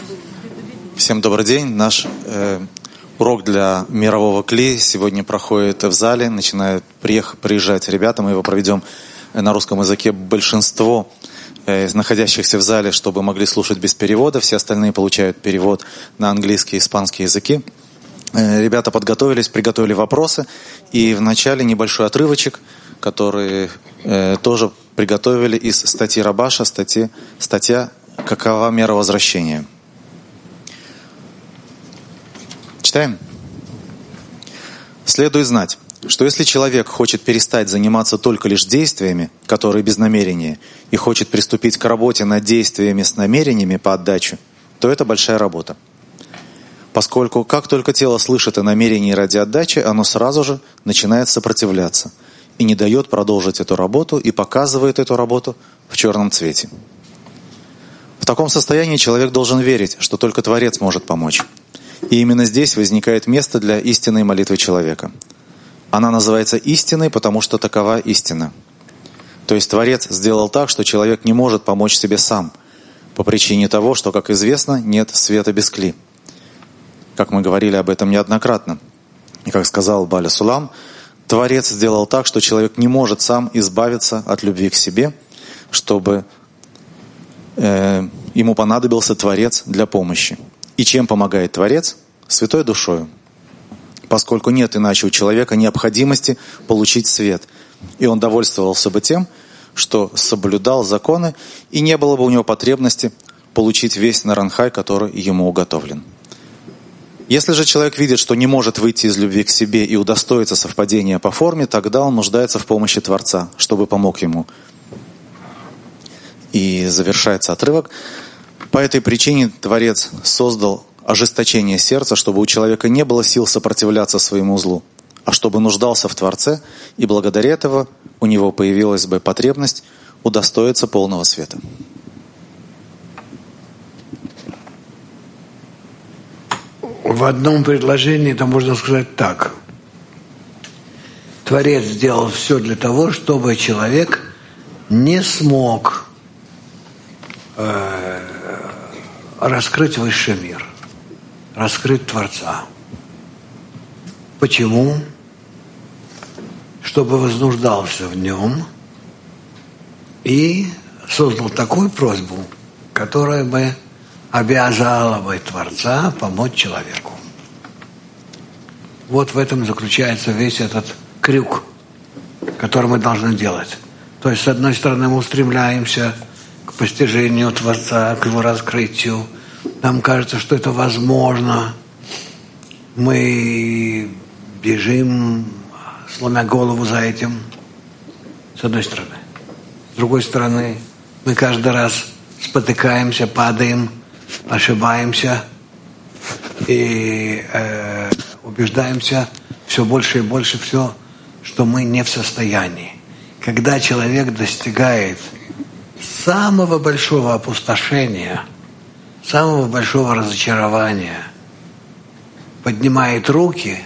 Всем добрый день. Наш урок для мирового КЛИ сегодня проходит в зале. Начинают приезжать ребята. Мы его проведем на русском языке. Большинство находящихся в зале, чтобы могли слушать без перевода. Все остальные получают перевод на английский и испанский языки. Ребята подготовились, приготовили вопросы. И вначале небольшой отрывочек, который тоже приготовили из статьи Рабаша, статья «Какова мера возвращения?». Читаем? Следует знать, что если человек хочет перестать заниматься только лишь действиями, которые без намерения, и хочет приступить к работе над действиями с намерениями по отдаче, то это большая работа. Поскольку как только тело слышит о намерении ради отдачи, оно сразу же начинает сопротивляться и не дает продолжить эту работу и показывает эту работу в черном цвете. В таком состоянии человек должен верить, что только Творец может помочь. И именно здесь возникает место для истинной молитвы человека. Она называется истиной, потому что такова истина. То есть Творец сделал так, что человек не может помочь себе сам, по причине того, что, как известно, нет света без кли. Как мы говорили об этом неоднократно. И как сказал Баля Сулам, Творец сделал так, что человек не может сам избавиться от любви к себе, чтобы ему понадобился Творец для помощи. И чем помогает Творец? Святой душою. Поскольку нет иначе у человека необходимости получить свет. И он довольствовался бы тем, что соблюдал законы, и не было бы у него потребности получить весь наранхай, который ему уготовлен. Если же человек видит, что не может выйти из любви к себе и удостоиться совпадения по форме, тогда он нуждается в помощи Творца, чтобы помог ему. И завершается отрывок. По этой причине Творец создал ожесточение сердца, чтобы у человека не было сил сопротивляться своему злу, а чтобы нуждался в Творце, и благодаря этого у него появилась бы потребность удостоиться полного света. В одном предложении это можно сказать так. Творец сделал все для того, чтобы человек не смог раскрыть высший мир, раскрыть Творца. Почему? Чтобы вознуждался в нем и создал такую просьбу, которая бы обязала бы Творца помочь человеку. Вот в этом заключается весь этот крюк, который мы должны делать. То есть, с одной стороны, мы устремляемся к постижению Творца, к его раскрытию. Нам кажется, что это возможно. Мы бежим, сломя голову за этим, с одной стороны. С другой стороны, мы каждый раз спотыкаемся, падаем, ошибаемся и убеждаемся все больше и больше, что мы не в состоянии. Когда человек достигает самого большого опустошения, самого большого разочарования, поднимает руки,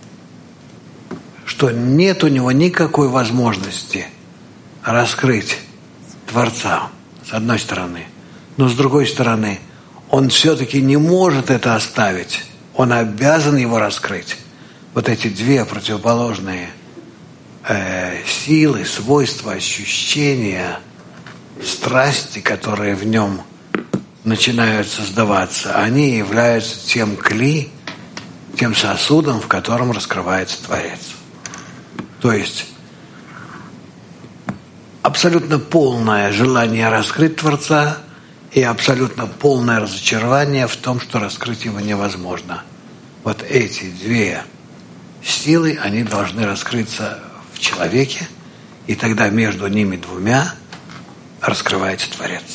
что нет у него никакой возможности раскрыть Творца, с одной стороны. Но с другой стороны, он все-таки не может это оставить. Он обязан его раскрыть. Вот эти две противоположные силы, свойства, ощущения, страсти, которые в нем начинают создаваться, они являются тем кли, тем сосудом, в котором раскрывается Творец. То есть абсолютно полное желание раскрыть Творца и абсолютно полное разочарование в том, что раскрыть его невозможно. Вот эти две силы, они должны раскрыться в человеке, и тогда между ними двумя раскрывается Творец.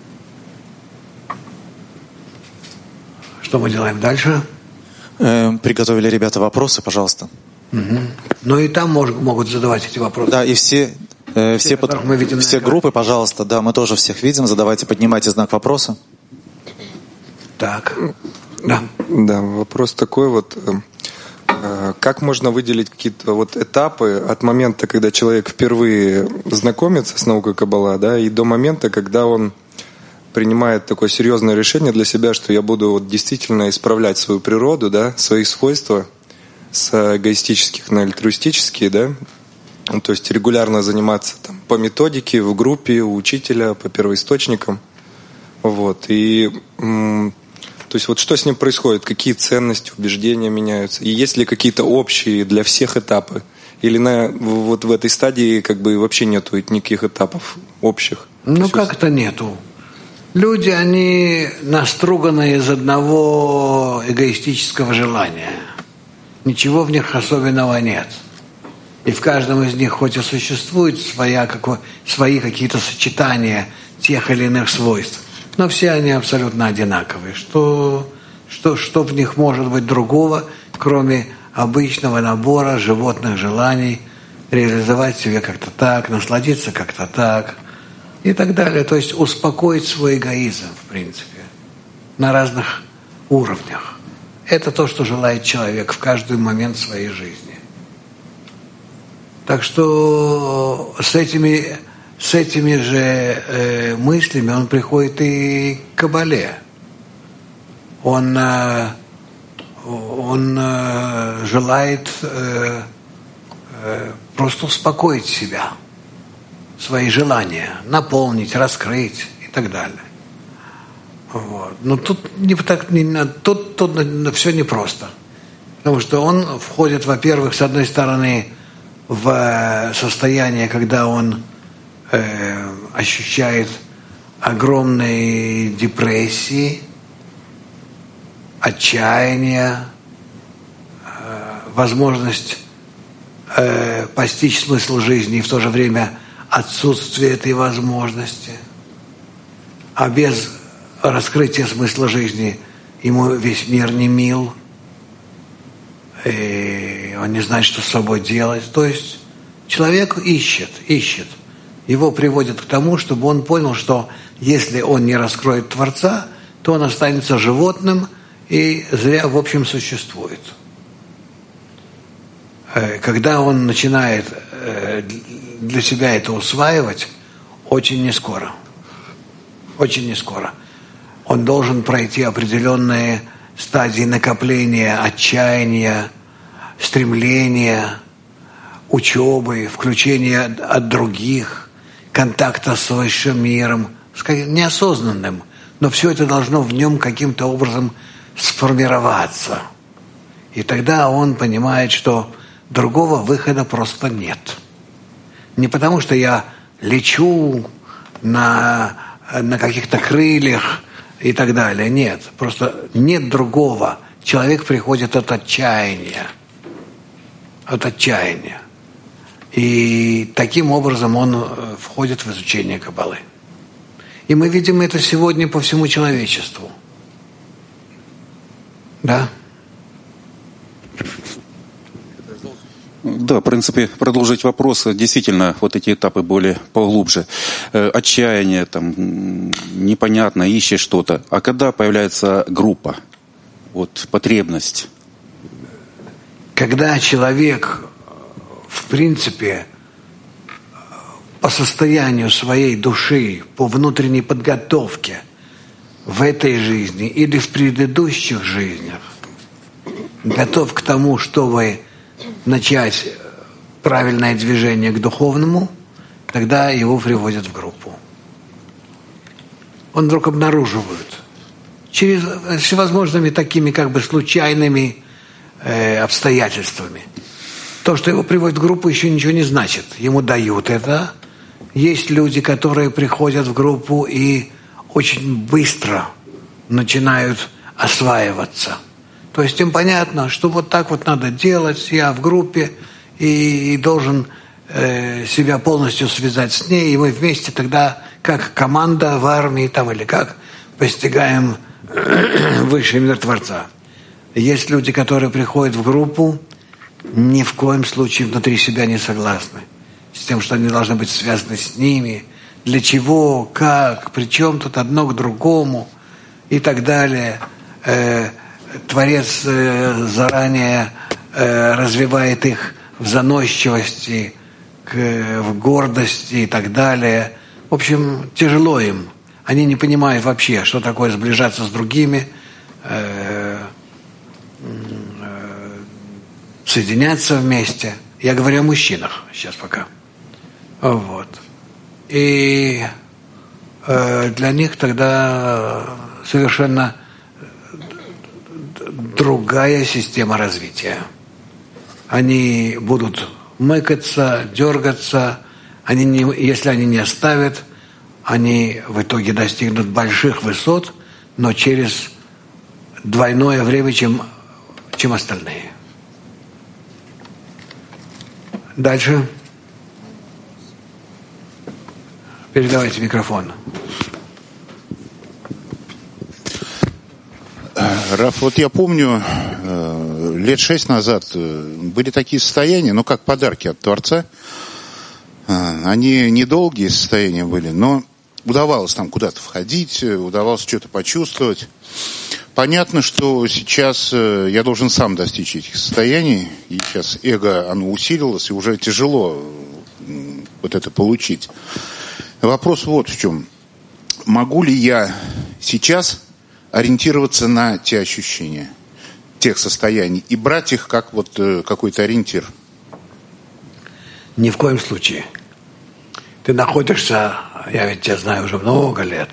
Что мы делаем дальше? Приготовили ребята вопросы, пожалуйста. Угу. Ну и там могут задавать эти вопросы. Да, и все группы, пожалуйста, да, мы тоже всех видим. Задавайте, поднимайте знак вопроса. Так. Да. Да, вопрос такой вот. Как можно выделить какие-то вот этапы от момента, когда человек впервые знакомится с наукой Каббала, да, и до момента, когда он принимает такое серьезное решение для себя, что я буду вот действительно исправлять свою природу, да, свои свойства с эгоистических на альтруистические, да, то есть регулярно заниматься там, по методике, в группе, у учителя, по первоисточникам. Вот. И то есть вот что с ним происходит, какие ценности, убеждения меняются, и есть ли какие-то общие для всех этапы, или вот в этой стадии как бы вообще нету никаких этапов общих? Ну как-то нету. Люди, они наструганы из одного эгоистического желания. Ничего в них особенного нет. И в каждом из них хоть и существуют свои какие-то сочетания тех или иных свойств, но все они абсолютно одинаковые. Что в них может быть другого, кроме обычного набора животных желаний, реализовать себя как-то так, насладиться как-то так и так далее. То есть успокоить свой эгоизм, в принципе, на разных уровнях. Это то, что желает человек в каждый момент своей жизни. Так что с этими же мыслями он приходит и к Кабале. Он желает просто успокоить себя, свои желания, наполнить, раскрыть и так далее. Вот. Но тут все непросто. Потому что он входит, во-первых, с одной стороны, в состояние, когда он ощущает огромные депрессии, отчаяние, возможность постичь смысл жизни и в то же время отсутствие этой возможности. А без раскрытия смысла жизни ему весь мир не мил, и он не знает, что с собой делать. То есть человек ищет. Его приводит к тому, чтобы он понял, что если он не раскроет Творца, то он останется животным и зря, в общем, существует. Когда он начинает для себя это усваивать, очень не скоро. Он должен пройти определенные стадии накопления, отчаяния, стремления, учебы, включения от других, контакта с высшим миром, неосознанным, но все это должно в нем каким-то образом сформироваться. И тогда он понимает, что другого выхода просто нет. Не потому, что я лечу на каких-то крыльях и так далее. Нет, просто нет другого. Человек приходит от отчаяния. И таким образом он входит в изучение Каббалы. И мы видим это сегодня по всему человечеству. Да? Да, в принципе, продолжить вопрос. Действительно, вот эти этапы более поглубже. Отчаяние, там, непонятно, ищешь что-то. А когда появляется группа, вот, потребность? Когда человек, в принципе, по состоянию своей души, по внутренней подготовке в этой жизни или в предыдущих жизнях готов к тому, чтобы начать правильное движение к духовному, тогда его приводят в группу. Он вдруг обнаруживает через всевозможными такими как бы случайными обстоятельствами. То, что его приводят в группу, еще ничего не значит. Ему дают это. Есть люди, которые приходят в группу и очень быстро начинают осваиваться. То есть им понятно, что вот так вот надо делать, я в группе и должен себя полностью связать с ней, и мы вместе тогда, как команда в армии там, или как, постигаем высший мир Творца. Есть люди, которые приходят в группу, ни в коем случае внутри себя не согласны с тем, что они должны быть связаны с ними, для чего, как, причем тут одно к другому и так далее. Творец заранее развивает их в заносчивости, в гордости и так далее. В общем, тяжело им. Они не понимают вообще, что такое сближаться с другими, соединяться вместе. Я говорю о мужчинах сейчас пока. Вот. И для них тогда совершенно другая система развития. Они будут мыкаться, дергаться, если они не оставят, они в итоге достигнут больших высот, но через двойное время, чем остальные. Дальше. Передавайте микрофон. Раф, вот я помню, лет 6 назад были такие состояния, ну, как подарки от Творца. Они недолгие состояния были, но удавалось там куда-то входить, удавалось что-то почувствовать. Понятно, что сейчас я должен сам достичь этих состояний, и сейчас эго, оно усилилось, и уже тяжело вот это получить. Вопрос вот в чем. Могу ли я сейчас ориентироваться на те ощущения, тех состояний, и брать их как вот какой-то ориентир? Ни в коем случае. Ты находишься, я ведь тебя знаю уже много лет,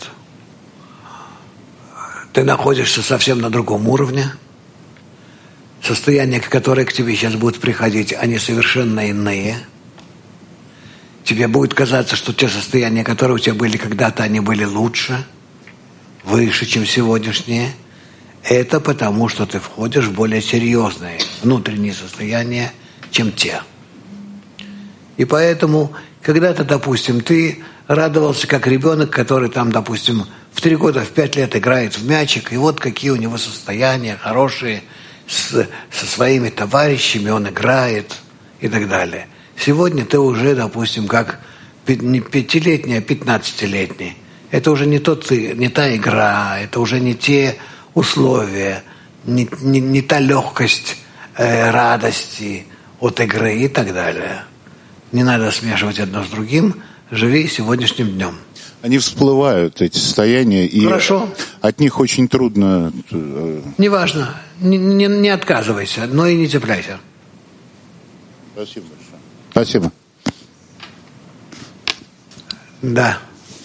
ты находишься совсем на другом уровне. Состояния, которые к тебе сейчас будут приходить, они совершенно иные. Тебе будет казаться, что те состояния, которые у тебя были когда-то, они были лучше, выше, чем сегодняшние. Это потому, что ты входишь в более серьезные внутренние состояния, чем те. И поэтому, когда-то, допустим, ты радовался как ребенок, который там, допустим, в 3 года, в 5 лет играет в мячик, и вот какие у него состояния хорошие, со своими товарищами он играет и так далее. Сегодня ты уже, допустим, как не 5-летний, а 15-летний. Это уже не та игра, это уже не те условия, не та легкость радости от игры и так далее. Не надо смешивать одно с другим, живи сегодняшним днем. Они всплывают, эти состояния, и хорошо. От них очень трудно... Неважно, не отказывайся, но и не цепляйся. Спасибо большое. Спасибо. Да.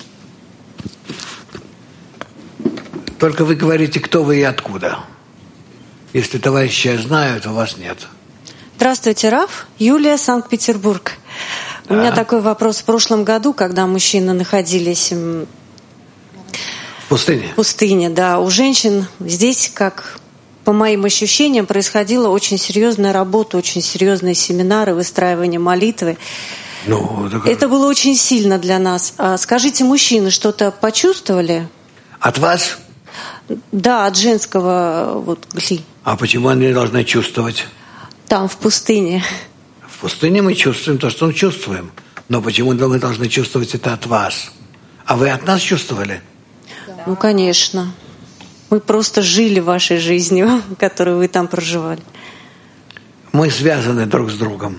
Только вы говорите, кто вы и откуда. Если товарищи знают, у вас нет. Здравствуйте, Раф. Юлия, Санкт-Петербург. У меня такой вопрос. В прошлом году, когда мужчины находились в пустыне. В пустыне, да. У женщин здесь, как по моим ощущениям, происходила очень серьезная работа, очень серьезные семинары, выстраивание молитвы. Это было очень сильно для нас. Скажите, мужчины что-то почувствовали? От вас? Да, от женского гли. А почему они должны чувствовать? Там, в пустыне. В пустыне мы чувствуем то, что мы чувствуем. Но почему мы должны чувствовать это от вас? А вы от нас чувствовали? Ну, конечно. Мы просто жили вашей жизнью, которую вы там проживали. Мы связаны друг с другом.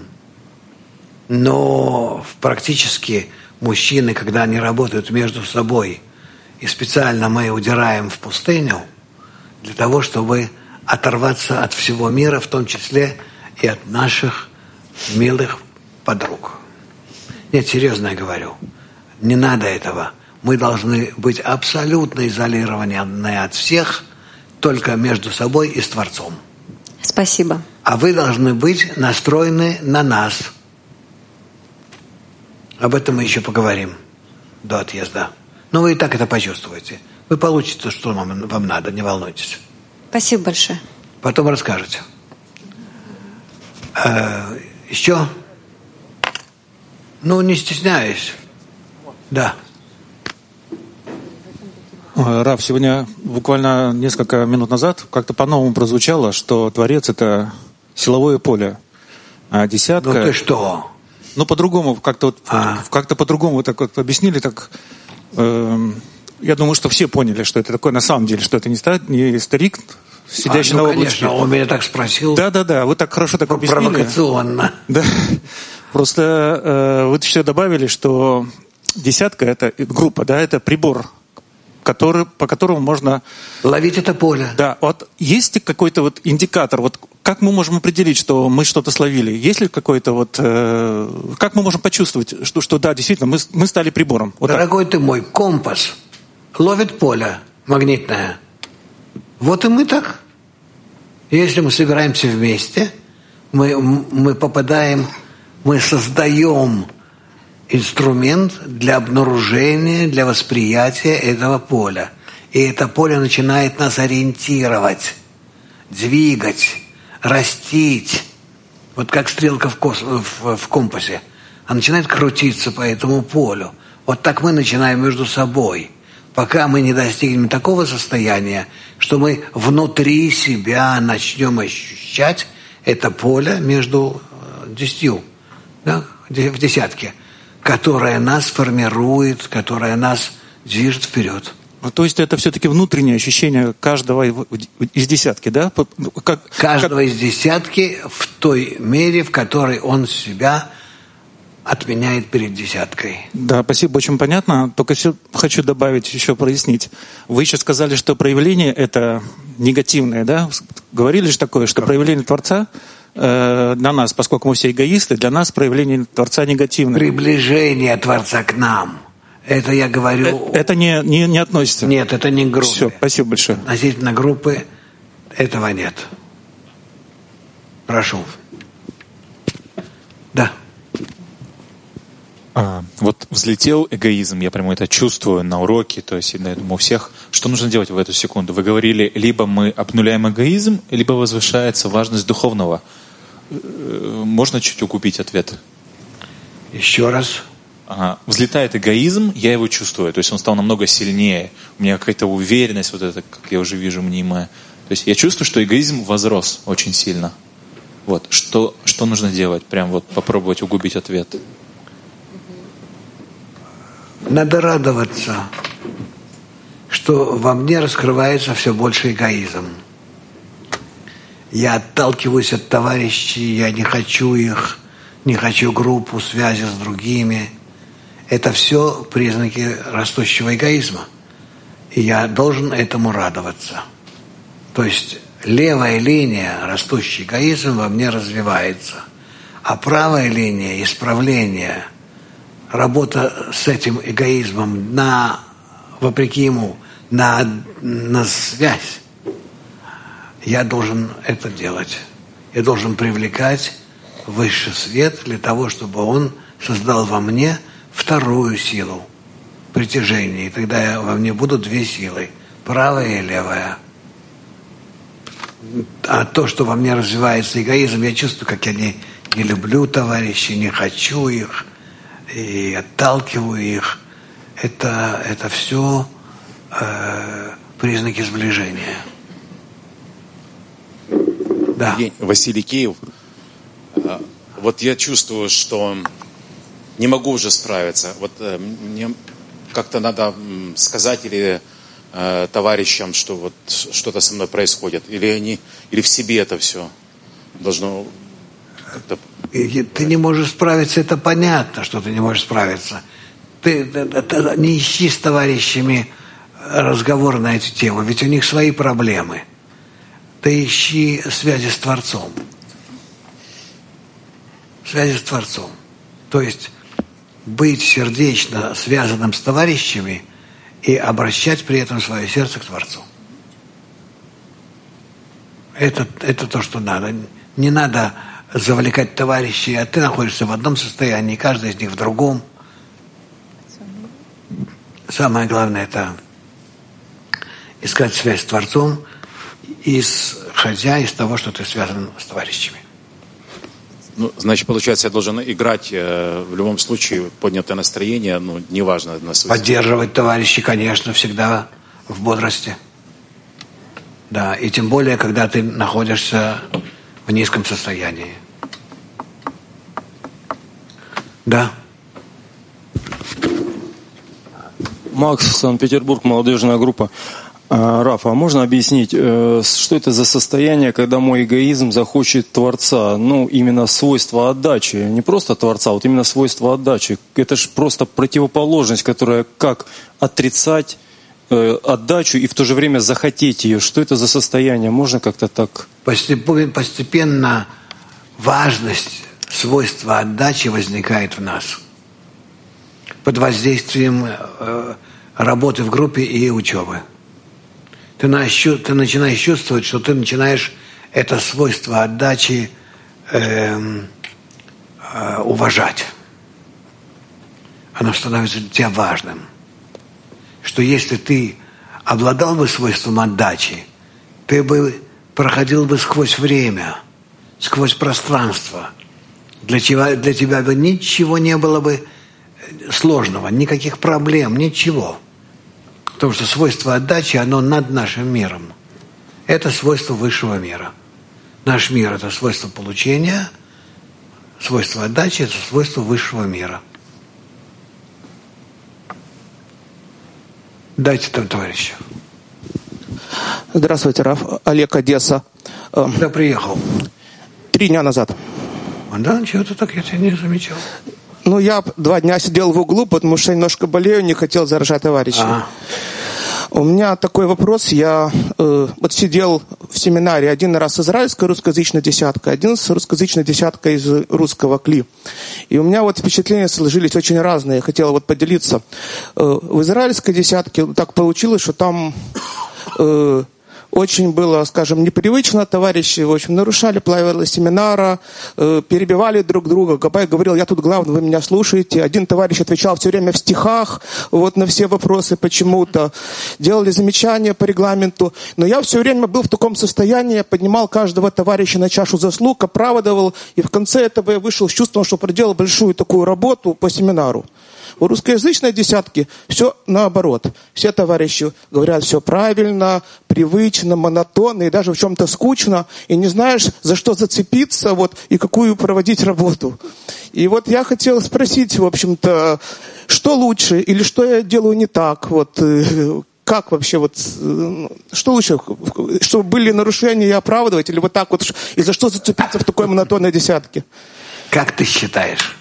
Но практически мужчины, когда они работают между собой, и специально мы удираем в пустыню для того, чтобы оторваться от всего мира, в том числе и от наших милых подруг. Нет, серьезно я говорю. Не надо этого. Мы должны быть абсолютно изолированы от всех, только между собой и с Творцом. Спасибо. А вы должны быть настроены на нас. Об этом мы еще поговорим до отъезда. Но вы и так это почувствуете. Вы получите то, что вам надо, не волнуйтесь. Спасибо большое. Потом расскажете. Еще? Не стесняюсь. Да. Раф, сегодня буквально несколько минут назад как-то по-новому прозвучало, что Творец — это силовое поле, а десятка... Ну ты что? По-другому, как-то по-другому так вот объяснили, так... я думаю, что все поняли, что это такое на самом деле, что это не старик, сидящий на облачке. Конечно, он меня так спросил. Да, вы так хорошо так объяснили. Провокационно. Да. Просто вы все добавили, что десятка — это группа, да, это прибор по которому можно... Ловить это поле. Да, вот есть ли какой-то вот индикатор, вот как мы можем определить, что мы что-то словили? Есть ли какой-то вот... как мы можем почувствовать, что да, действительно, мы стали прибором? Вот Дорогой так. ты мой, компас ловит поле магнитное. Вот и мы так. Если мы собираемся вместе, мы попадаем, мы создаем инструмент для обнаружения, для восприятия этого поля. И это поле начинает нас ориентировать, двигать, растить. Вот как стрелка в компасе. Она начинает крутиться по этому полю. Вот так мы начинаем между собой. Пока мы не достигнем такого состояния, что мы внутри себя начнем ощущать это поле между 10, да, в десятке, которое нас формирует, которое нас движет вперед. То есть это все-таки внутреннее ощущение каждого из десятки, да? Каждого из десятки в той мере, в которой он себя отменяет перед десяткой. Да, спасибо, очень понятно. Только хочу добавить, еще прояснить. Вы еще сказали, что проявление это негативное, да? Говорили же такое, что проявление Творца для нас, поскольку мы все эгоисты, для нас проявление Творца негативное. Приближение Творца к нам. Это я говорю... Это не относится? Нет, это не группа. Все, спасибо большое. Относительно группы этого нет. Прошу. Да. Вот взлетел эгоизм, я прямо это чувствую на уроке, то есть, я думаю, у всех, что нужно делать в эту секунду? Вы говорили, либо мы обнуляем эгоизм, либо возвышается важность духовного. Можно чуть углубить ответ? Еще раз. Взлетает эгоизм, я его чувствую, то есть он стал намного сильнее, у меня какая-то уверенность, вот это, как я уже вижу, мнимая. То есть я чувствую, что эгоизм возрос очень сильно. Вот, что нужно делать? Прям вот попробовать углубить ответ. Надо радоваться, что во мне раскрывается все больше эгоизм. Я отталкиваюсь от товарищей, я не хочу их, не хочу группу, связи с другими. Это все признаки растущего эгоизма. И я должен этому радоваться. То есть левая линия, растущий эгоизм во мне развивается. А правая линия, исправление, работа с этим эгоизмом вопреки ему, на связь, я должен это делать. Я должен привлекать высший свет для того, чтобы он создал во мне вторую силу притяжения. И тогда во мне будут две силы, правая и левая. А то, что во мне развивается эгоизм, я чувствую, как я не люблю товарищей, не хочу их и отталкиваю их. Это все признаки сближения. Да. Василий Киев. Вот я чувствую, что не могу уже справиться. Вот мне как-то надо сказать или товарищам, что вот что-то со мной происходит, или в себе это все должно как-то... Ты не можешь справиться, это понятно, что ты не можешь справиться. Ты не ищи с товарищами разговор на эту тему, ведь у них свои проблемы. Ты ищи связи с Творцом. Связи с Творцом. То есть быть сердечно связанным с товарищами и обращать при этом свое сердце к Творцу. Это то, что надо. Не надо завлекать товарищей, а ты находишься в одном состоянии, каждый из них в другом. Самое главное — это искать связь с Творцом, исходя из того, что ты связан с товарищами. Ну, значит, получается, я должен играть в любом случае поднятое настроение, ну, неважно. Поддерживать товарищей, конечно, всегда в бодрости. Да, и тем более, когда ты находишься в низком состоянии. Да. Макс, Санкт-Петербург, молодежная группа. Рафа, а можно объяснить, что это за состояние, когда мой эгоизм захочет Творца? Ну, именно свойство отдачи. Не просто Творца, вот именно свойство отдачи. Это же просто противоположность, которая как отрицать отдачу и в то же время захотеть ее? Что это за состояние? Можно как-то так? Постепенно важность, свойства отдачи возникает в нас под воздействием работы в группе и учебы. Ты начинаешь чувствовать, что ты начинаешь это свойство отдачи уважать. Оно становится для тебя важным. Что если ты обладал бы свойством отдачи, ты бы проходил бы сквозь время, сквозь пространство. Для тебя бы ничего не было бы сложного, никаких проблем, ничего. Потому что свойство отдачи, оно над нашим миром. Это свойство высшего мира. Наш мир – это свойство получения, свойство отдачи – это свойство высшего мира. Дайте там товарищу. Здравствуйте, Раф. Олег, Одесса. Когда приехал? 3 дня назад. Да, чего-то так я тебя не замечал. Ну, я 2 дня сидел в углу, потому что я немножко болею, не хотел заражать товарищей. У меня такой вопрос. Я вот сидел в семинаре один раз израильская русскоязычная десятка, один с русскоязычной десяткой из русского КЛИ. И у меня вот впечатления сложились очень разные. Я хотел вот поделиться. В израильской десятке так получилось, что там очень было, скажем, непривычно. Товарищи, в общем, нарушали правила семинара, перебивали друг друга. Габай говорил: я тут главный, вы меня слушаете. Один товарищ отвечал все время в стихах, вот на все вопросы почему-то. Делали замечания по регламенту. Но я все время был в таком состоянии, я поднимал каждого товарища на чашу заслуг, оправдывал. И в конце этого я вышел с чувством, что проделал большую такую работу по семинару. У русскоязычной десятки все наоборот. Все товарищи говорят все правильно, привычно, монотонно и даже в чем-то скучно. И не знаешь, за что зацепиться вот, и какую проводить работу. И вот я хотел спросить, в общем-то, что лучше или что я делаю не так? Вот, как вообще, вот, что лучше, чтобы были нарушения и оправдывать, или вот так вот, и за что зацепиться в такой монотонной десятке? Как ты считаешь?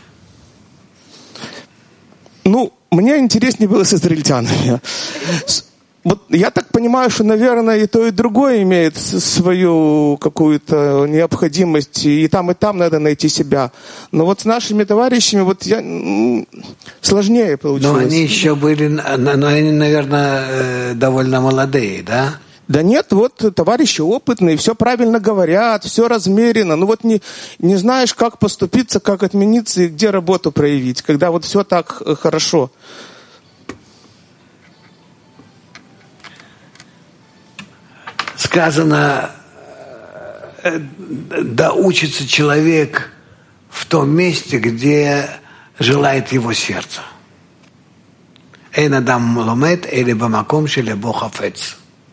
Ну, мне интереснее было с израильтянами. Вот я так понимаю, что, наверное, и то, и другое имеет свою какую-то необходимость, и там надо найти себя. Но вот с нашими товарищами вот сложнее получилось. Но они еще были, они, наверное, довольно молодые, да? Да нет, вот товарищи опытные, все правильно говорят, все размеренно. Ну вот не знаешь, как поступиться, как отмениться и где работу проявить, когда вот все так хорошо. Сказано, да учится человек в том месте, где желает его сердце. Эйн адам ломед или бамаком шелебо хафец.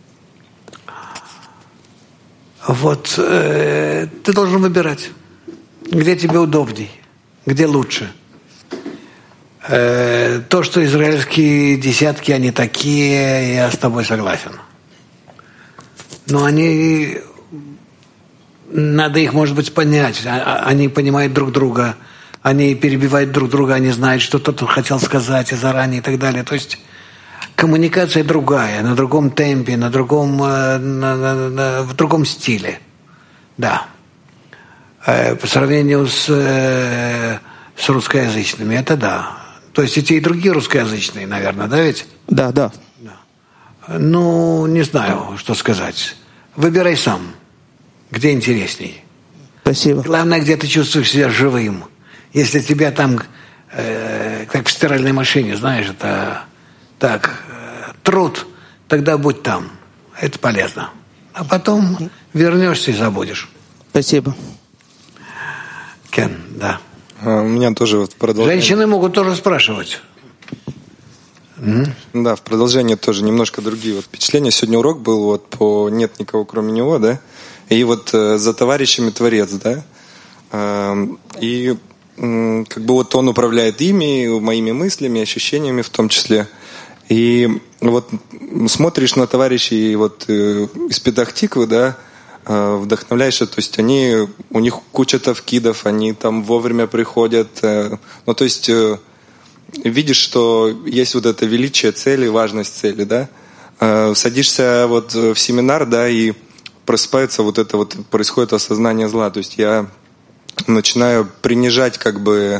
Вот ты должен выбирать, где тебе удобней, где лучше. То, что израильские десятки, они такие, я с тобой согласен. Но они, надо их, может быть, понять. Они понимают друг друга, они перебивают друг друга, они знают, что кто-то хотел сказать и заранее и так далее. То есть коммуникация другая, на другом темпе, на другом, в другом стиле. Да. По сравнению с русскоязычными, это да. То есть и те, и другие русскоязычные, наверное, да ведь? Да, да. Ну, не знаю, что сказать. Выбирай сам, где интересней. Спасибо. Главное, где ты чувствуешь себя живым. Если тебя там, как в стиральной машине, знаешь, это так, труд, тогда будь там. Это полезно. А потом вернешься и забудешь. Спасибо. Кен, да. У меня тоже вот продолжение. Женщины могут тоже спрашивать. Да, в продолжение тоже немножко другие вот впечатления. Сегодня урок был вот по «Нет никого кроме него», да, и вот за товарищами Творец, да, и как бы вот он управляет ими, моими мыслями, ощущениями в том числе. И вот смотришь на товарищей вот из Петах-Тиквы, да, вдохновляешься, то есть у них куча тавкидов, они там вовремя приходят, ну то есть видишь, что есть вот это величие цели, важность цели, да, садишься вот в семинар, да, и просыпается вот это вот, происходит осознание зла. То есть я начинаю принижать как бы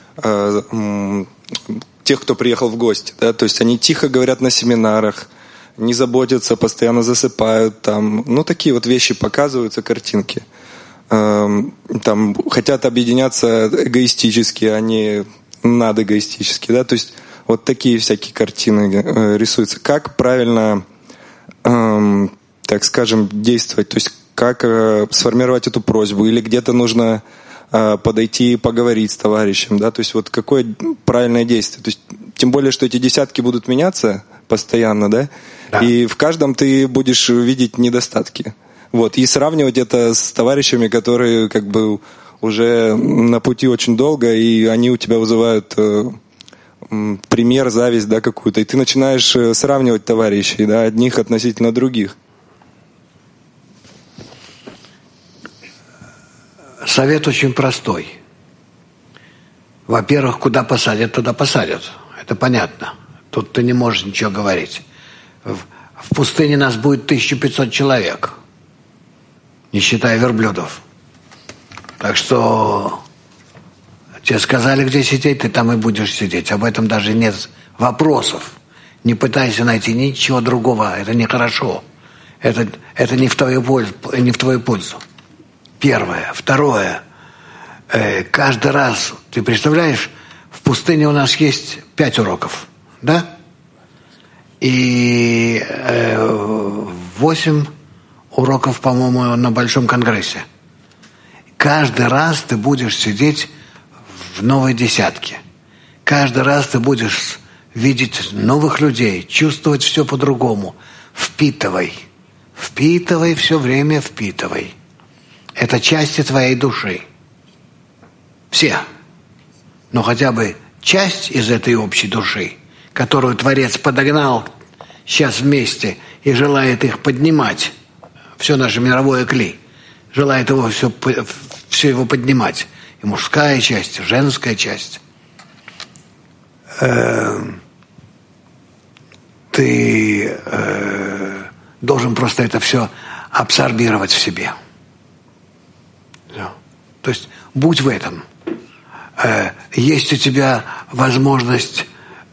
тех, кто приехал в гости, да, то есть они тихо говорят на семинарах, не заботятся, постоянно засыпают, там, ну, такие вот вещи показываются, картинки. Там хотят объединяться эгоистически, а не надэгоистически, да, то есть вот такие всякие картины рисуются. Как правильно, так скажем, действовать, то есть как сформировать эту просьбу, или где-то нужно подойти и поговорить с товарищем, да, то есть вот какое правильное действие, то есть тем более, что эти десятки будут меняться постоянно, да, и в каждом ты будешь видеть недостатки, вот, и сравнивать это с товарищами, которые как бы уже на пути очень долго, и они у тебя вызывают пример, зависть, да, какую-то, и ты начинаешь сравнивать товарищей, да, одних относительно других. Совет очень простой. Во-первых, куда посадят, туда посадят. Это понятно. Тут ты не можешь ничего говорить. В пустыне нас будет 1500 человек, не считая верблюдов. Так что тебе сказали, где сидеть, ты там и будешь сидеть. Об этом даже нет вопросов. Не пытайся найти ничего другого. Это нехорошо. Это не в твою пользу. Первое. Второе. Каждый раз, ты представляешь, в пустыне у нас есть 5 уроков, да? И 8 уроков, по-моему, на Большом конгрессе. Каждый раз ты будешь сидеть в новой десятке. Каждый раз ты будешь видеть новых людей, чувствовать все по-другому. Впитывай. Впитывай, все время впитывай. Это части твоей души. Все. Но хотя бы часть из этой общей души, которую Творец подогнал сейчас вместе и желает их поднимать, все наше мировое кли, желает его все его поднимать. И мужская часть, и женская часть. Ты должен просто это все абсорбировать в себе. То есть будь в этом. Есть у тебя возможность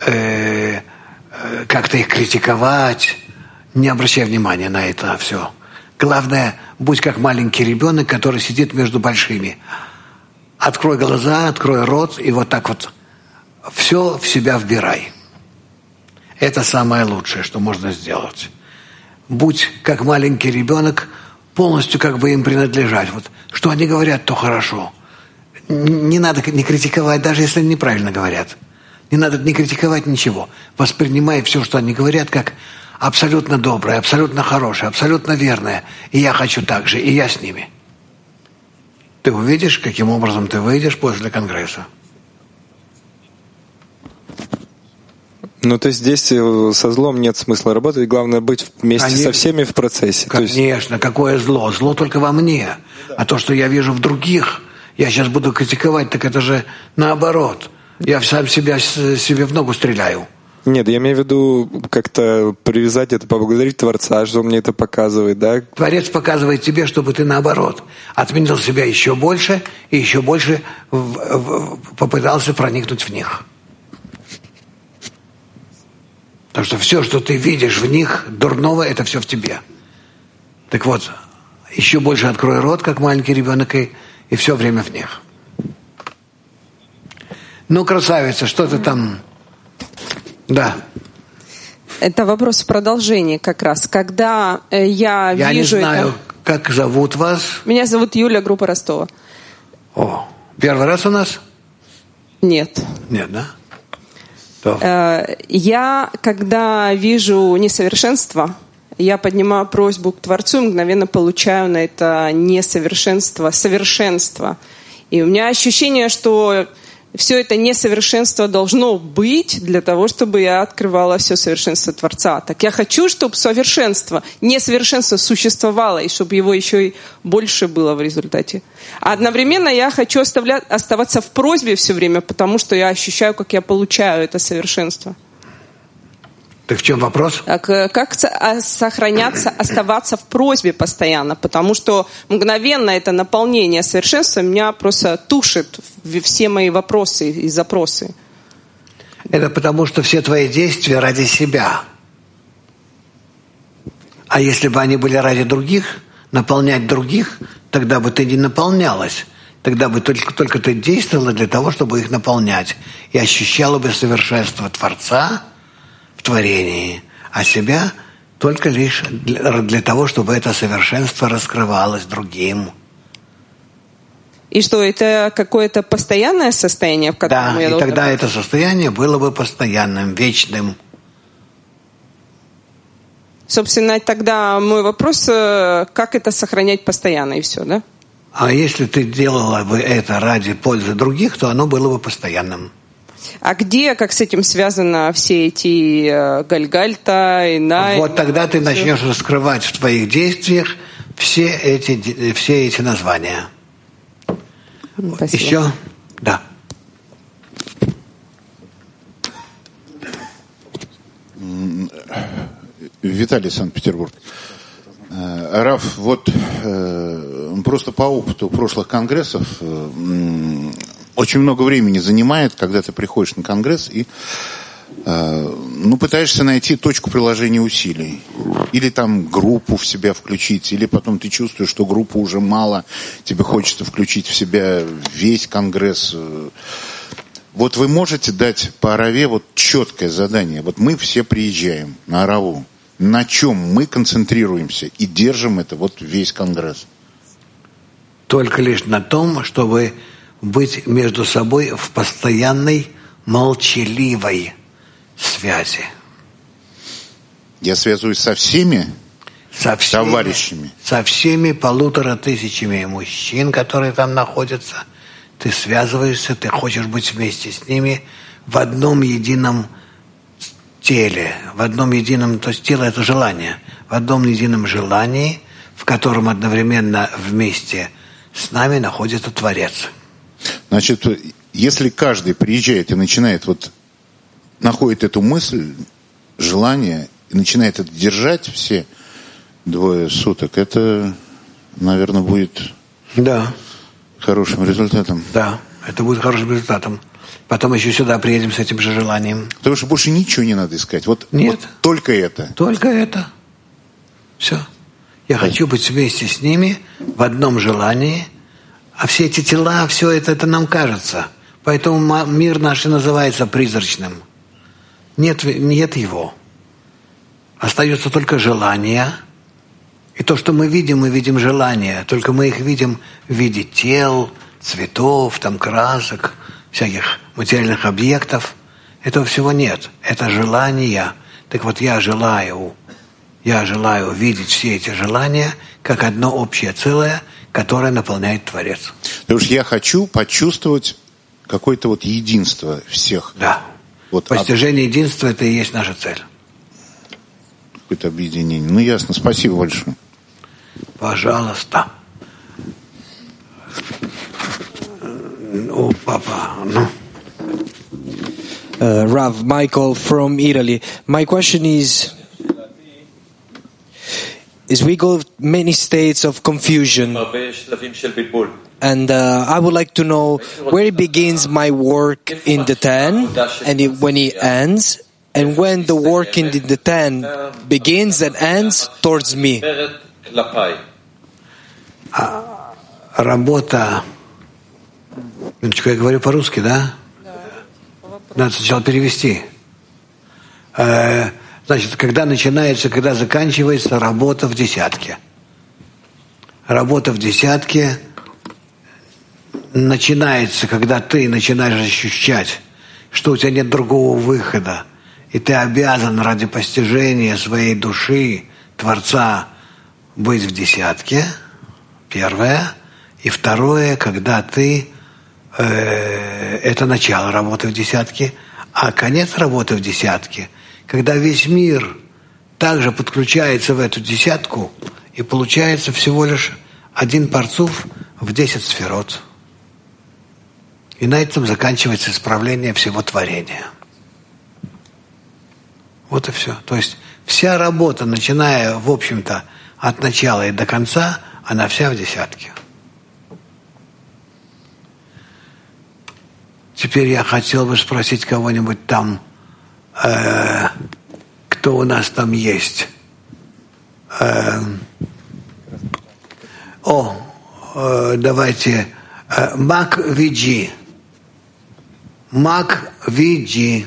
как-то их критиковать, не обращай внимания на это все. Главное, будь как маленький ребенок, который сидит между большими. Открой глаза, открой рот и вот так вот все в себя вбирай. Это самое лучшее, что можно сделать. Будь как маленький ребенок, полностью как бы им принадлежать. Вот что они говорят, то хорошо. Не надо не критиковать, даже если они неправильно говорят. Не надо не критиковать ничего. Воспринимай все, что они говорят, как абсолютно доброе, абсолютно хорошее, абсолютно верное. И я хочу так же, и я с ними. Ты увидишь, каким образом ты выйдешь после конгресса. Ну, то есть здесь со злом нет смысла работать, главное быть вместе со всеми в процессе. Конечно, какое зло? Зло только во мне. А то, что я вижу в других, я сейчас буду критиковать, так это же наоборот. Я сам себе в ногу стреляю. Нет, я имею в виду как-то привязать это, поблагодарить Творца, что он мне это показывает, да? Творец показывает тебе, чтобы ты наоборот отменил себя еще больше и еще больше попытался проникнуть в них. Потому что все, что ты видишь в них, дурного, это все в тебе. Так вот, еще больше открой рот, как маленький ребенок, и все время в них. Ну, красавица, что ты там... Да. Это вопрос в продолжении как раз. Когда я вижу... Я не знаю, как зовут вас. Меня зовут Юля, группа Ростова. О, первый раз у нас? Нет. Нет, да? Я, когда вижу несовершенство, я поднимаю просьбу к Творцу и мгновенно получаю на это несовершенство, совершенство. И у меня ощущение, что все это несовершенство должно быть для того, чтобы я открывала все совершенство Творца. Так я хочу, чтобы совершенство, несовершенство существовало, и чтобы его еще и больше было в результате. А одновременно я хочу оставаться в просьбе все время, потому что я ощущаю, как я получаю это совершенство. Так в чем вопрос? Как сохраняться, оставаться в просьбе постоянно? Потому что мгновенно это наполнение совершенства меня просто тушит все мои вопросы и запросы. Это потому, что все твои действия ради себя. А если бы они были ради других, наполнять других, тогда бы ты не наполнялась. Тогда бы только ты действовала для того, чтобы их наполнять. И ощущала бы совершенство Творца в творении, а себя только лишь для того, чтобы это совершенство раскрывалось другим. И что, это какое-то постоянное состояние, в котором я должна... Да, и тогда это состояние было бы постоянным, вечным. Собственно, тогда мой вопрос, как это сохранять постоянно, и все, да? А если ты делала бы это ради пользы других, то оно было бы постоянным. А где, как с этим связано все эти Гальгальта и Най? Вот тогда ты начнешь раскрывать в твоих действиях все эти названия. Спасибо. Еще? Да. Виталий, Санкт-Петербург. Раф, вот просто по опыту прошлых конгрессов очень много времени занимает, когда ты приходишь на конгресс и пытаешься найти точку приложения усилий. Или там группу в себя включить, или потом ты чувствуешь, что группы уже мало, тебе хочется включить в себя весь конгресс. Вот вы можете дать по Араве вот четкое задание. Вот мы все приезжаем на Араву. На чем мы концентрируемся и держим это вот весь конгресс? Только лишь на том, чтобы быть между собой в постоянной молчаливой связи. Я связываюсь со всеми товарищами? Со всеми 1500 мужчин, которые там находятся. Ты связываешься, ты хочешь быть вместе с ними в одном едином теле, в одном едином, то есть тело — это желание, в одном едином желании, в котором одновременно вместе с нами находится Творец. Значит, если каждый приезжает и начинает находит эту мысль, желание, и начинает это держать все 2 суток, это, наверное, будет хорошим результатом. Да, это будет хорошим результатом. Потом еще сюда приедем с этим же желанием. Потому что больше ничего не надо искать. Нет. Вот только это. Только это. Все. Я хочу быть вместе с ними в одном желании, а все эти тела, все это нам кажется. Поэтому мир наш и называется призрачным. Нет его. Остается только желание. И то, что мы видим желания. Только мы их видим в виде тел, цветов, красок, всяких материальных объектов. Этого всего нет. Это желания. Так вот, я желаю видеть все эти желания как одно общее целое, которое наполняет Творец. Потому что я хочу почувствовать какое-то единство всех. Да. Постижение единства — это и есть наша цель. Какое-то объединение. Ясно. Спасибо большое. Пожалуйста. Oh, Papa, no. Rav, Michael from Italy. My question is we go many states of confusion, and I would like to know where it begins my work in the 10 and when it ends, and when the work in the 10 begins and ends towards me. Работа. Минуточку, я говорю по-русски, да? Надо сначала перевести. Значит, когда заканчивается работа в десятке. Работа в десятке начинается, когда ты начинаешь ощущать, что у тебя нет другого выхода, и ты обязан ради постижения своей души, Творца, быть в десятке. Первое. И второе, когда ты это начало работы в десятке, а конец работы в десятке, когда весь мир также подключается в эту десятку, и получается всего лишь один парцуф в 10 сферот. И на этом заканчивается исправление всего творения. Вот и все. То есть вся работа, начиная, в общем-то, от начала и до конца, она вся в десятке. Теперь я хотел бы спросить кого-нибудь там, кто у нас там есть. Давайте. Мак Виджи. Мак Виджи.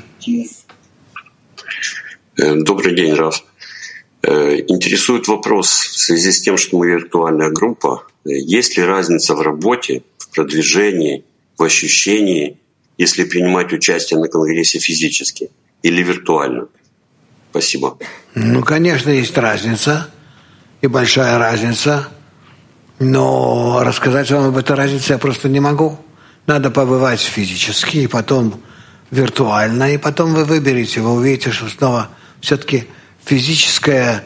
Добрый день, Раф. Интересует вопрос в связи с тем, что мы виртуальная группа. Есть ли разница в работе, в продвижении, в ощущении, если принимать участие на конгрессе физически или виртуально? Спасибо. Ну, конечно, есть разница, и большая разница, но рассказать вам об этой разнице я просто не могу. Надо побывать физически, и потом виртуально, и потом вы выберете, вы увидите, что снова все-таки физическое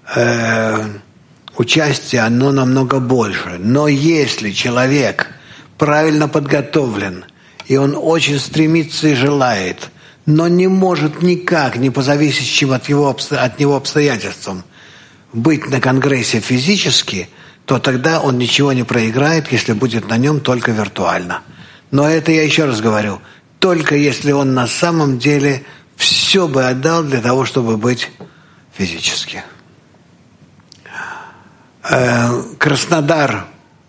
участие, оно намного больше. Но если человек правильно подготовлен, и он очень стремится и желает, но не может никак, не по зависящим от него обстоятельствам, быть на конгрессе физически, то тогда он ничего не проиграет, если будет на нем только виртуально. Но это я еще раз говорю, только если он на самом деле все бы отдал для того, чтобы быть физически. Краснодар.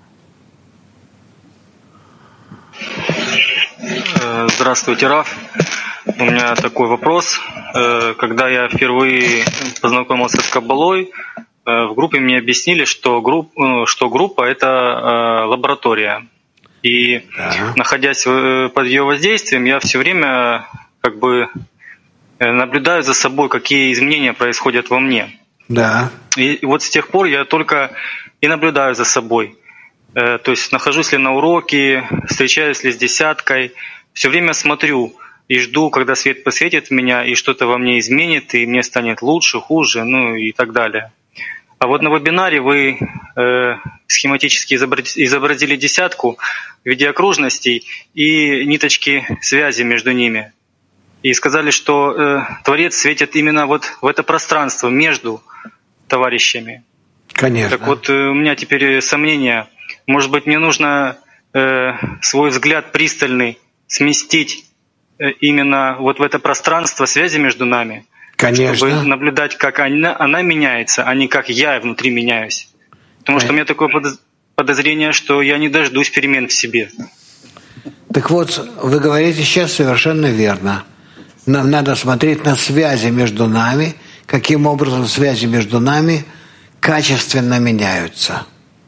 Здравствуйте, Раф. У меня такой вопрос. Когда я впервые познакомился с Каббалой, в группе мне объяснили, что группа — это лаборатория. И находясь под ее воздействием, я все время как бы наблюдаю за собой, какие изменения происходят во мне. Да. И вот с тех пор я только и наблюдаю за собой. То есть нахожусь ли на уроке, встречаюсь ли с десяткой, все время смотрю и жду, когда свет посветит в меня, и что-то во мне изменит, и мне станет лучше, хуже, ну и так далее. А вот на вебинаре вы схематически изобразили десятку в виде окружностей и ниточки связи между ними. И сказали, что Творец светит именно вот в это пространство между товарищами. Конечно. Так вот, у меня теперь сомнения. Может быть, мне нужно свой взгляд пристальный сместить именно вот в это пространство связи между нами, конечно, чтобы наблюдать, как она меняется, а не как я внутри меняюсь. Потому что у меня такое подозрение, что я не дождусь перемен в себе. Так вот, вы говорите сейчас совершенно верно. Нам надо смотреть на связи между нами, каким образом связи между нами качественно меняются.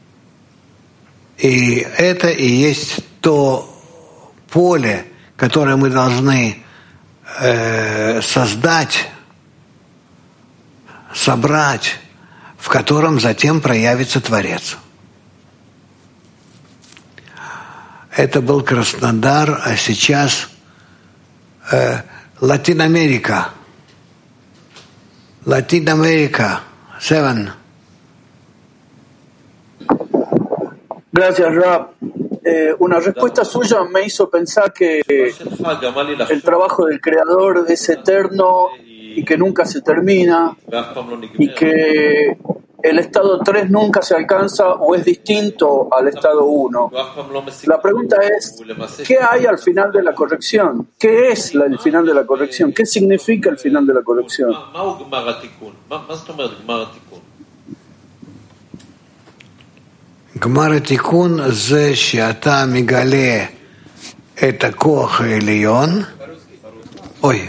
И это и есть то поле, которое мы должны создать, собрать, в котором затем проявится Творец. Это был Краснодар, а сейчас Латин-Америка. Latinoamérica, 7. Gracias, Rab. Una respuesta suya me hizo pensar que el trabajo del Creador es eterno y que nunca se termina y que el estado 3 nunca se alcanza o es distinto al estado 1. La pregunta es, ¿qué hay al final de la corrección? ¿Qué es el final de la corrección? ¿Qué significa el final de la corrección? גמר התיקון זה שאתה מגלה את הכוח העליון. אוי,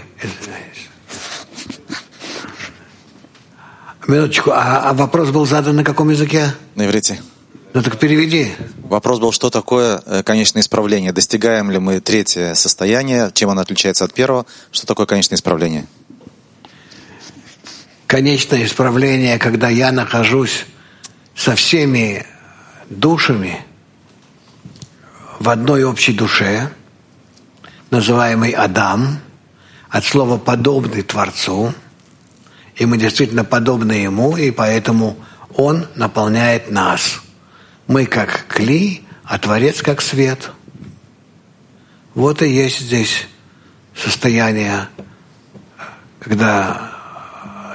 минуточку, а вопрос был задан на каком языке? На иврите. Ну так переведи. Вопрос был, что такое конечное исправление? Достигаем ли мы третье состояние? Чем оно отличается от первого? Что такое конечное исправление? Конечное исправление, когда я нахожусь со всеми душами в одной общей душе, называемой Адам, от слова «подобный Творцу», и мы действительно подобны Ему, и поэтому Он наполняет нас. Мы как кли, а Творец как свет. Вот и есть здесь состояние, когда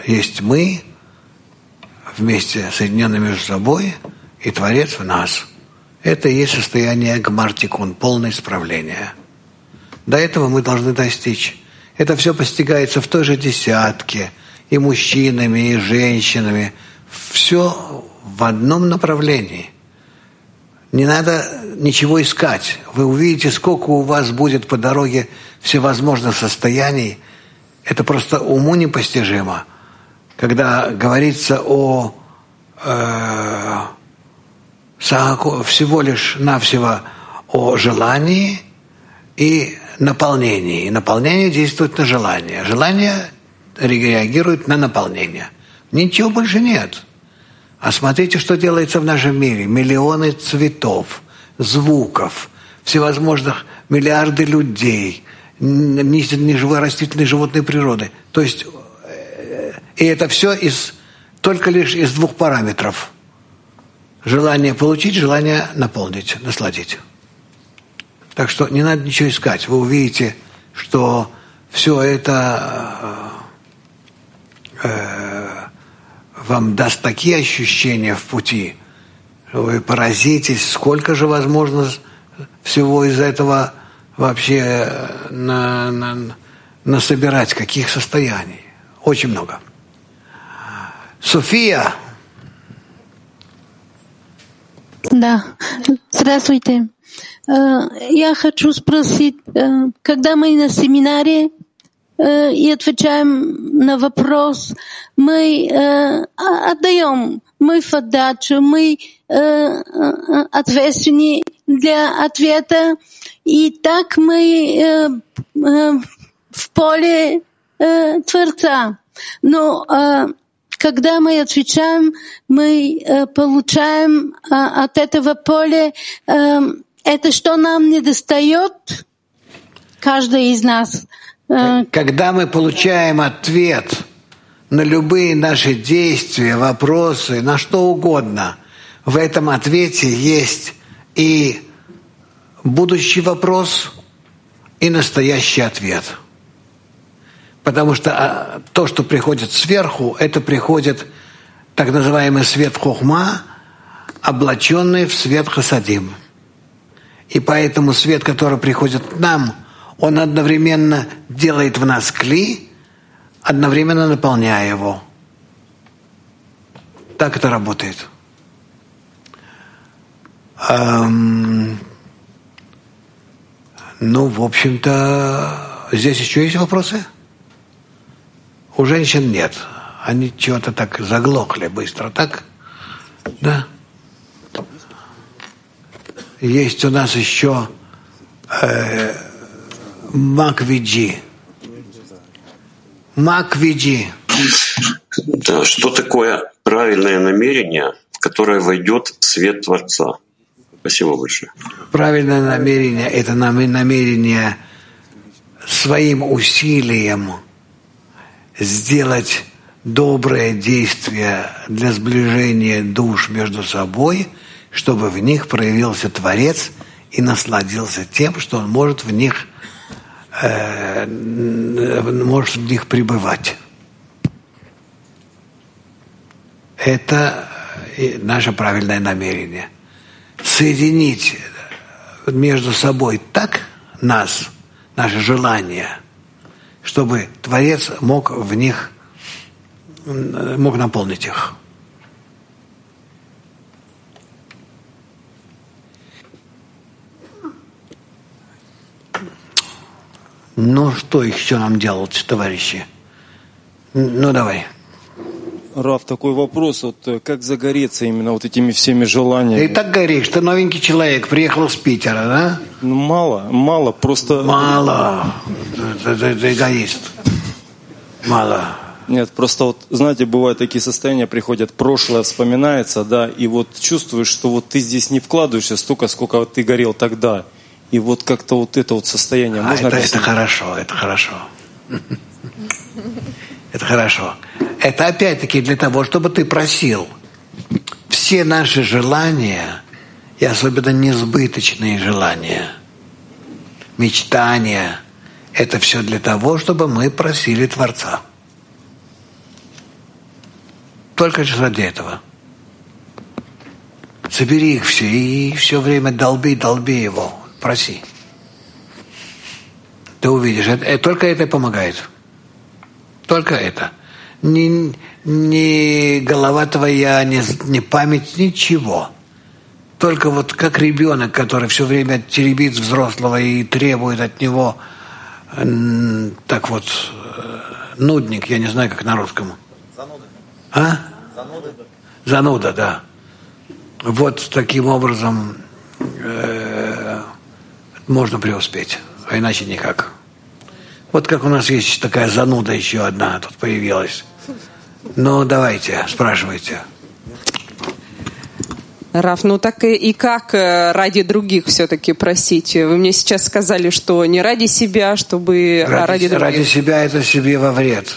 есть мы вместе соединенные между собой и Творец в нас. Это и есть состояние гмар-тикун, полное исправление. До этого мы должны достичь. Это все постигается в той же десятке, и мужчинами, и женщинами. Все в одном направлении. Не надо ничего искать. Вы увидите, сколько у вас будет по дороге всевозможных состояний. Это просто уму непостижимо. Когда говорится о всего лишь навсего о желании и наполнении. И наполнение действует на желание. Желание реагирует на наполнение. Ничего больше нет. А смотрите, что делается в нашем мире. Миллионы цветов, звуков, всевозможных миллиарды людей, неживой растительной животной природы. То есть, и это все только лишь из двух параметров. Желание получить, желание наполнить, насладить. Так что не надо ничего искать. Вы увидите, что все это вам даст такие ощущения в пути, что вы поразитесь, сколько же возможно всего из этого вообще насобирать, каких состояний. Очень много. София. Да, здравствуйте. Я хочу спросить, когда мы на семинаре и отвечаем на вопрос, мы отдаем, мы в отдачу, мы ответственны для ответа, и так мы в поле Творца. Но когда мы отвечаем, мы получаем от этого поля это, что нам недостает, каждый из нас. Когда мы получаем ответ на любые наши действия, вопросы, на что угодно, в этом ответе есть и будущий вопрос, и настоящий ответ. Потому что то, что приходит сверху, это приходит так называемый свет хохма, облаченный в свет хасадим. И поэтому свет, который приходит к нам, он одновременно делает в нас кли, одновременно наполняя его. Так это работает. В общем-то, здесь еще есть вопросы? У женщин нет. Они чего-то так заглохли быстро, так? Да. Есть у нас еще Маквиджи. Маквиджи. Да, что такое правильное намерение, в которое войдет свет Творца? Спасибо большое. Правильное намерение — это намерение своим усилием сделать доброе действие для сближения душ между собой, чтобы в них проявился Творец и насладился тем, что он может в них пребывать. Это наше правильное намерение. Соединить между собой так нас, наши желания, чтобы Творец мог наполнить их. Что еще нам делать, товарищи? Давай. Рав, такой вопрос, как загореться именно этими всеми желаниями? Ты так горишь, ты новенький человек, приехал с Питера, да? Мало, просто... Мало, ты эгоист. Мало. Нет, просто знаете, бывают такие состояния, приходят, прошлое вспоминается, да, и чувствуешь, что ты здесь не вкладываешься столько, сколько ты горел тогда. И как-то это состояние можно объяснить? Это хорошо. Это хорошо. Это опять-таки для того, чтобы ты просил. Все наши желания, и особенно несбыточные желания, мечтания, это все для того, чтобы мы просили Творца. только лишь ради этого. Собери их все и все время долби его, проси. Ты увидишь, только это и помогает. Только это. Ни голова твоя, ни память, ничего. Только вот как ребенок, который все время теребит взрослого и требует от него, так вот, нудник, я не знаю, как на русском. Зануда. А? Зануда, да. Вот таким образом можно преуспеть, а иначе никак. Вот как у нас есть такая зануда еще одна тут появилась. Ну, давайте, спрашивайте. Раф, ну так и как ради других все-таки просить? Вы мне сейчас сказали, что не ради себя, чтобы... ради других. Ради себя это себе во вред.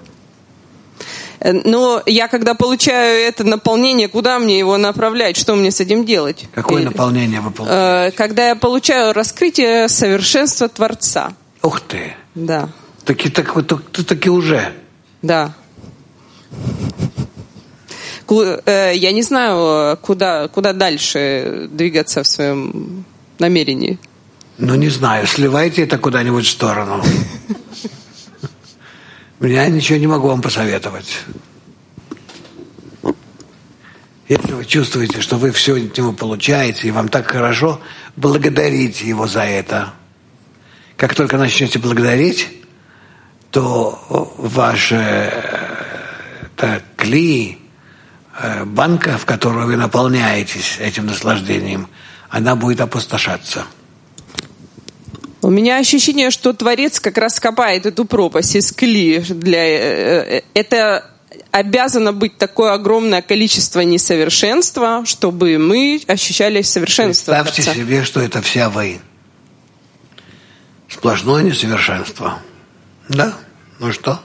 Но я когда получаю это наполнение, куда мне его направлять? Что мне с этим делать? Какое наполнение вы получаете? Когда я получаю раскрытие совершенства Творца. Ух ты! Да. Таки уже. Да. Я не знаю, куда дальше двигаться в своем намерении. Ну, не знаю, сливайте это куда-нибудь в сторону. Я ничего не могу вам посоветовать. Если вы чувствуете, что вы все от него получаете, и вам так хорошо, благодарите его за это. Как только начнете благодарить, то ваше кли, банка, в которую вы наполняетесь этим наслаждением, она будет опустошаться. У меня ощущение, что Творец как раз копает эту пропасть из кли. Это обязано быть такое огромное количество несовершенства, чтобы мы ощущали совершенство. Представьте себе, что это вся вы. Сплошное несовершенство. Да? Ну что?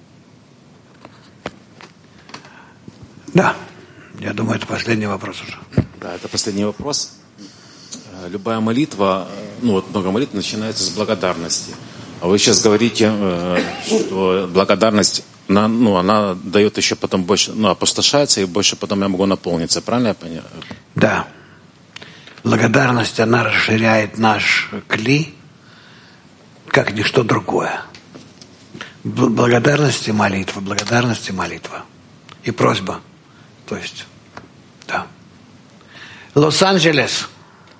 Да. Я думаю, это последний вопрос уже. Да, это последний вопрос. Любая молитва, много молитв начинается с благодарности. А вы сейчас говорите, что благодарность, она дает еще потом больше, опустошается, и больше потом я могу наполниться. Правильно я понял? Да. Благодарность, она расширяет наш кли, как ничто другое. Благодарность и молитва. И просьба. То есть, да. Лос-Анджелес.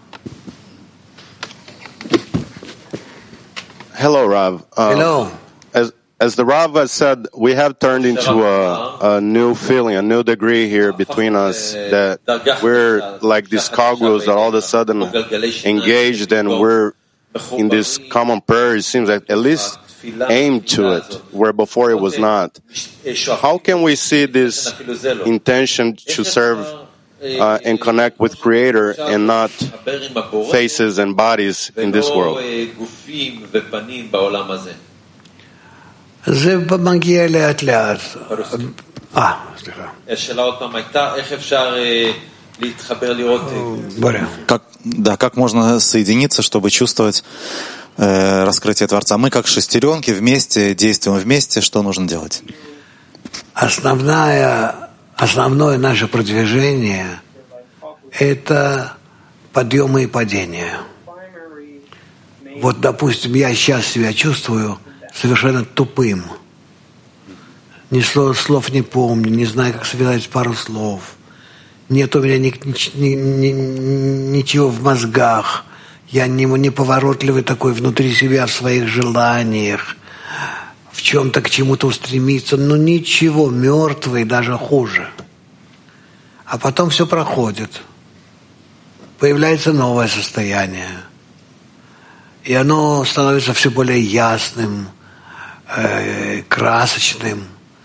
Hello, Rav. Hello. As the Rav has said, we have turned into a new feeling, a new degree here between us, that we're like these cogwheels that all of a sudden engaged and we're in this common prayer. It seems like at least aimed to it, where before it was not. How can we see this intention to serve and connect with Creator and not faces and bodies in this world? זה מגיע לאט-לאט. סליחה. השאלה עוד פעם הייתה, איך אפשר להתחבר לראות... Как можно соединиться, чтобы чувствовать раскрытие Творца? Мы как шестеренки вместе, действуем вместе. Что нужно делать? Основное наше продвижение – это подъемы и падения. Вот, допустим, я сейчас себя чувствую совершенно тупым. Ни слов не помню, не знаю, как связать пару слов. Нет у меня ничего в мозгах. Я неповоротливый такой внутри себя в своих желаниях, в чем-то к чему-то устремиться. Но ничего, мертвый, даже хуже. А потом все проходит. Появляется новое состояние. И оно становится все более ясным, красочным.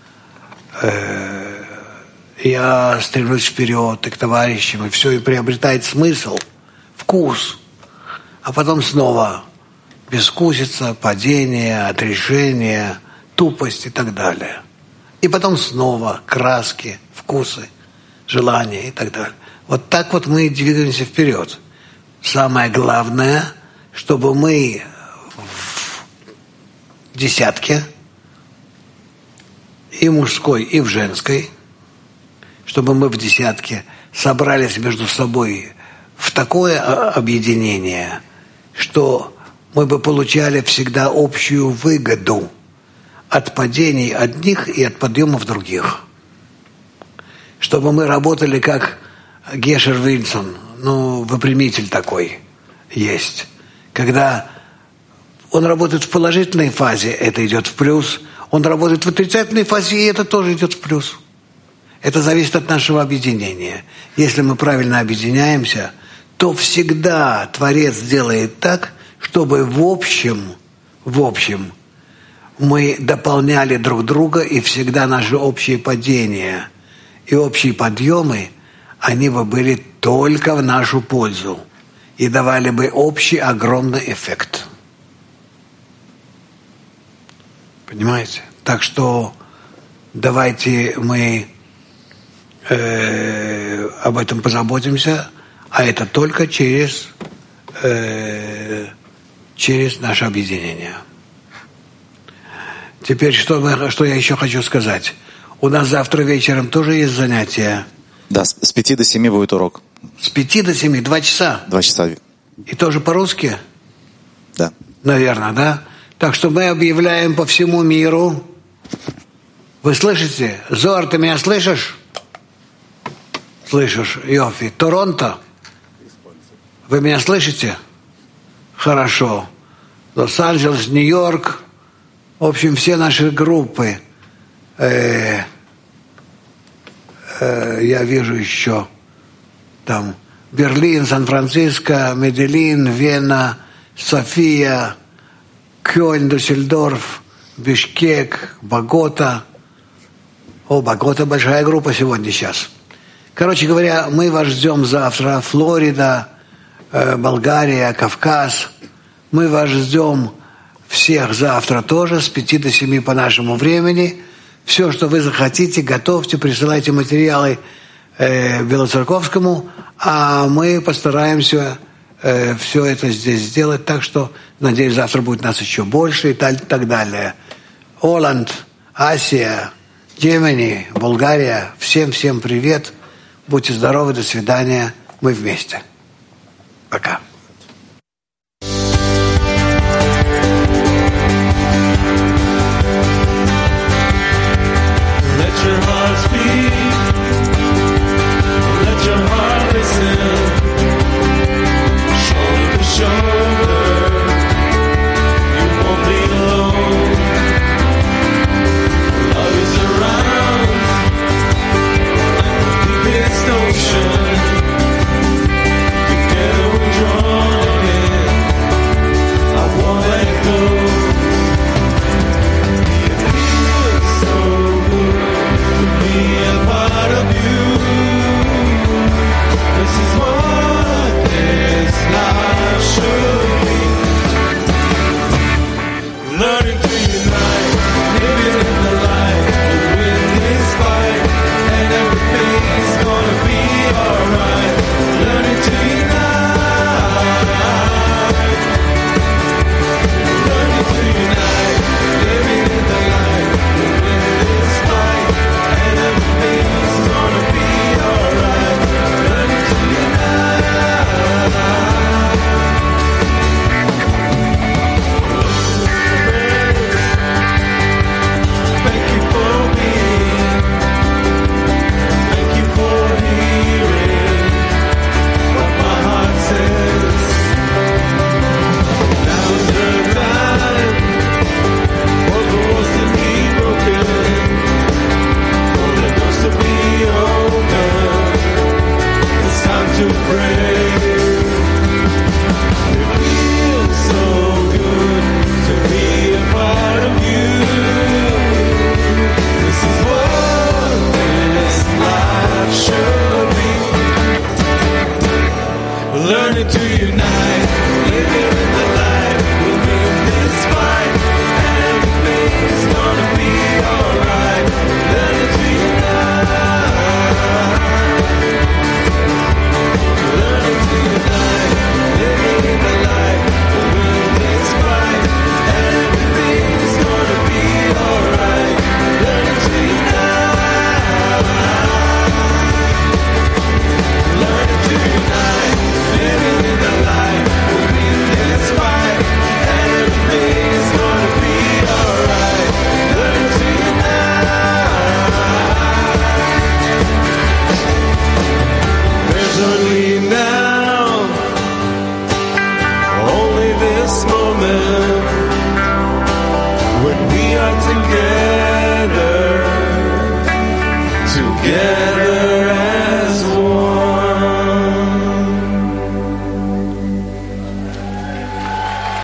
Я стремлюсь вперед и к товарищам, и все и приобретает смысл, вкус. А потом снова безвкусица, падение, отрешение, тупость и так далее. И потом снова краски, вкусы, желания и так далее. Вот так вот мы двигаемся вперед. Самое главное, чтобы мы в десятке, и в мужской, и в женской, чтобы мы в десятке собрались между собой в такое объединение, что мы бы получали всегда общую выгоду от падений одних и от подъемов других. Чтобы мы работали как Гешер Вильсон, выпрямитель такой есть. Когда он работает в положительной фазе, это идет в плюс. Он работает в отрицательной фазе, и это тоже идет в плюс. Это зависит от нашего объединения. Если мы правильно объединяемся, то всегда Творец делает так, чтобы в общем мы дополняли друг друга, и всегда наши общие падения и общие подъемы, они бы были только в нашу пользу и давали бы общий огромный эффект. Понимаете? Так что давайте мы об этом позаботимся, а это только через наше объединение. Теперь, что я еще хочу сказать. У нас завтра вечером тоже есть занятия. Да, с 5 до 7 будет урок. С 5 до 7, 2 часа? 2 часа. И тоже по-русски? Да. Наверное, да? Так что мы объявляем по всему миру. Вы слышите? Зор, ты меня слышишь? Слышишь, Йофи. Торонто? Вы меня слышите? Хорошо. Лос-Анджелес, Нью-Йорк. В общем, все наши группы. Я вижу еще там Берлин, Сан-Франциско, Медельин, Вена, София, Кёльн, Дюссельдорф, Бишкек, Богота. Богота большая группа сегодня сейчас. Короче говоря, мы вас ждем завтра. Флорида, Болгария, Кавказ. Мы вас ждем всех завтра тоже с 5 до 7 по нашему времени. Все, что вы захотите, готовьте, присылайте материалы Белоцерковскому, а мы постараемся все это здесь сделать, так что, надеюсь, завтра будет нас еще больше и так далее. Оланд, Асия, Германия, Болгария, всем привет, будьте здоровы, до свидания, мы вместе. Пока. together.